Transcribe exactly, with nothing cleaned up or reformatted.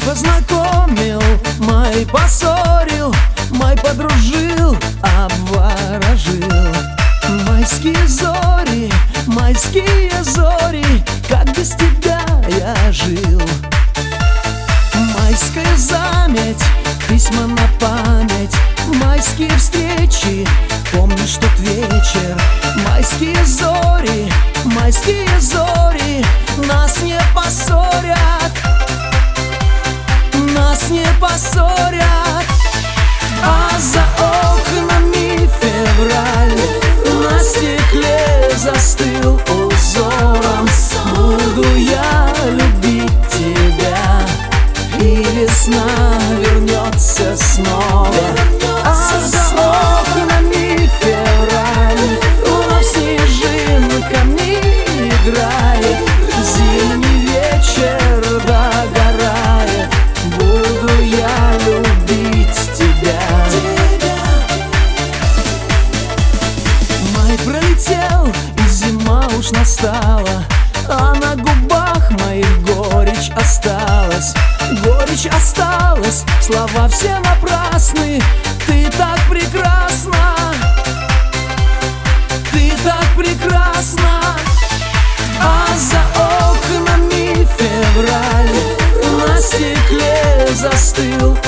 познакомил, май поссорил, май подружил, обворожил. Майские зори, майские зори, как без тебя я жил. Майская заметь, письма на память, майские встречи, помнишь тот вечер. Майские зори, майские зори, нас не поссорят, нас не поссорят. А за окнами февраль на стекле застыл узором. Буду я любить тебя, и весна вернется снова. А за окнами февраль вновь снежинками играет. Зимний вечер догорает, буду я любить тебя. Май пролетел, и зима уж настала, а на губах моих горечь осталась. Горечь осталась, слова все напрасны. Ты так прекрасна, ты так прекрасна. А за окнами февраль на стекле застыл